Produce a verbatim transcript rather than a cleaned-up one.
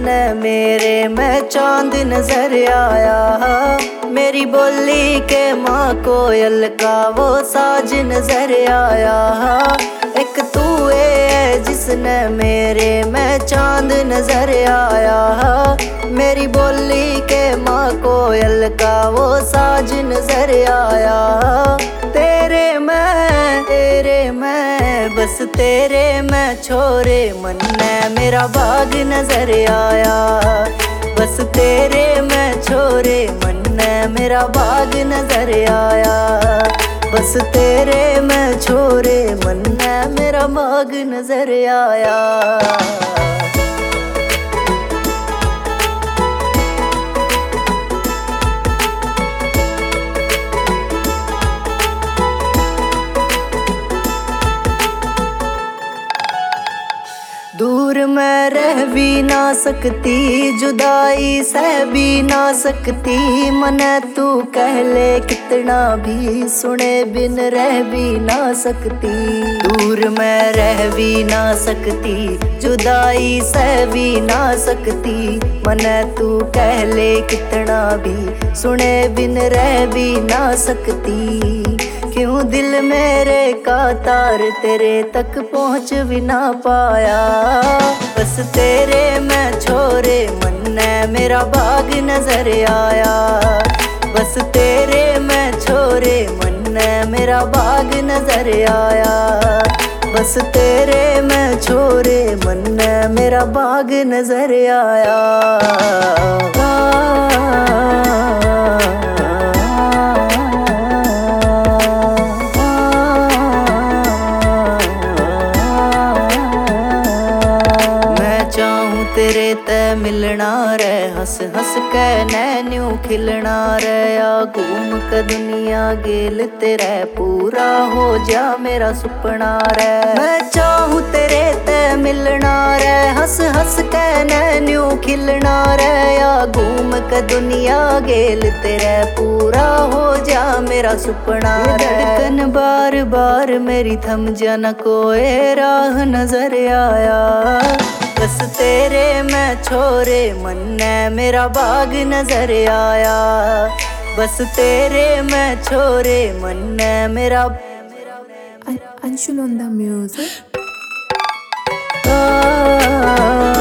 जिसने मेरे में चांद नजर आया। मेरी बोली के माँ कोयल का वो साज नजर आया। एक तू है जिसने मेरे में चांद नजर आया। मेरी बोली के माँ कोयल का वो साज नजर आया। तेरे मैं तेरे मैं बस तेरे मैं छोरे मन में मेरा बाग नजर आया। बस तेरे मैं छोरे मन में मेरा बाग नजर आया। बस तेरे मैं छोरे मन में मेरा बाग नजर आया। दूर मैं रह भी ना सकती, जुदाई सह भी ना सकती। मन तू कह ले कितना भी, सुने बिन रह भी ना सकती। दूर मैं रह भी ना सकती, जुदाई सह भी ना सकती। मन तू कह ले कितना भी, सुने बिन रह भी ना सकती। क्यों दिल मेरे का तार तेरे तक पहुँच भी ना पाया। बस तेरे मैं छोरे मन ने मेरा बाग नजर आया। बस तेरे मैं छोरे मन ने मेरा बाग नजर आया। बस तेरे मैं छोरे मन ने मेरा बाग नजर आया। तेरे ते मिलना रे, हंस हंस के नैन्यू खिलना रे। या घूम के दुनिया गेल तेरे पूरा हो जा मेरा सुपना रे। मैं चाहूँ तेरे ते मिलना रे, हंस हंस के नैन्यू खिलना रे। या घूम के दुनिया गेल तेरे पूरा हो जा मेरा सुपना रे। धड़कन बार बार मेरी थम जाना कोई राह नजर आया। बस तेरे मैं छोरे मन ने मेरा बाग नजर आया। बस तेरे मैं छोरे मन ने मेरा Anshul on the music. Uh,